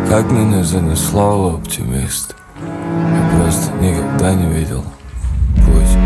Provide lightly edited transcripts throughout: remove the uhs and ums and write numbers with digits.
Как меня занесло в оптимист. Я просто никогда не видел путь.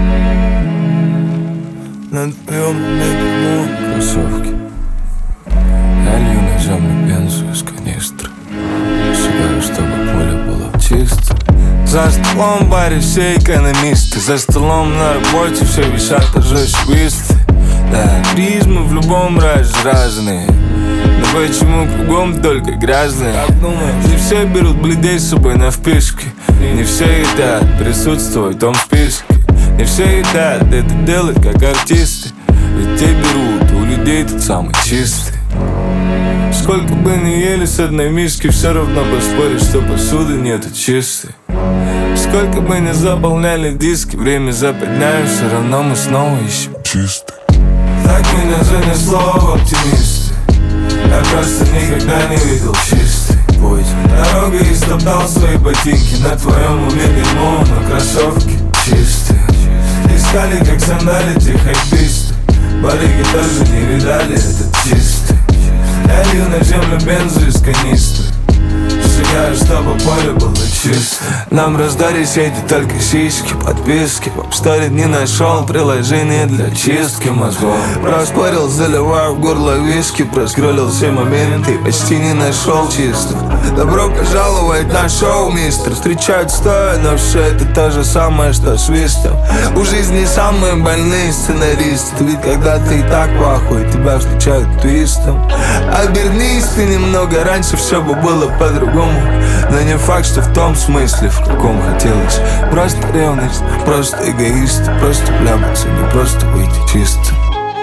На твоем бегу кроссовки. Я лью на землю бензу из канистры. Шагаю, чтобы поле было чисто. За столом в баре все экономисты. За столом на работе все висят торжествисты. Да, призмы в любом разе разные. Но почему кругом только грязные? Не все берут бледей с собой на вписке. Не все едят присутствовать в том списке. Не все едят это делать как артисты. Ведь те берут у людей тот самый чистый. Сколько бы ни ели с одной миски, все равно поспоришь, что посуды нету чистой. Сколько бы ни заполняли диски, время западняем, все равно мы снова ищем чистый. Так меня занесло в оптимисты. Я просто никогда не видел чистый путь. Дорогой истоптал свои ботинки. На твоем уме дерьмо, но кроссовки чистые. Искали, как сандалити хайписты. Барыги тоже не видали этот чистый. Я лью на землю бензу из канистры. Шагаю, чтобы поле было чисто. Нам раздали сети только сиськи, подписки. В Апсторе не нашел приложение для чистки мозгов. Проспорил, заливаю в горло виски. Проскроллил все моменты, почти не нашел чисто. Добро пожаловать на шоу, мистер. Встречают стоя, но все это то же самое, что свистом. У жизни самые больные сценаристы. Ведь когда ты и так в ахуе, тебя встречают твистом. Обернись ты немного, раньше все бы было по-другому. Но не факт, что в том смысле, в каком хотелось. Просто ревность, просто эгоист. Просто вляпаться, не просто выйти чисто.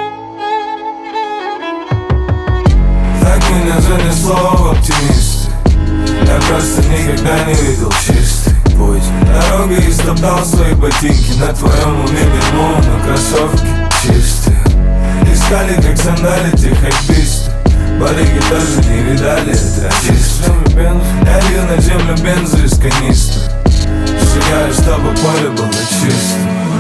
Так меня занесло в оптимисты. Я просто никогда не видел чистый путь. Дорогой истоптал свои ботинки. На твоем уме дерьмо, но кроссовки чистые. Искали, как сандалити хайписты. Барыги тоже не видали это чисто. Я лью на землю бензу из канистры. Шагаю, чтобы поле было чисто.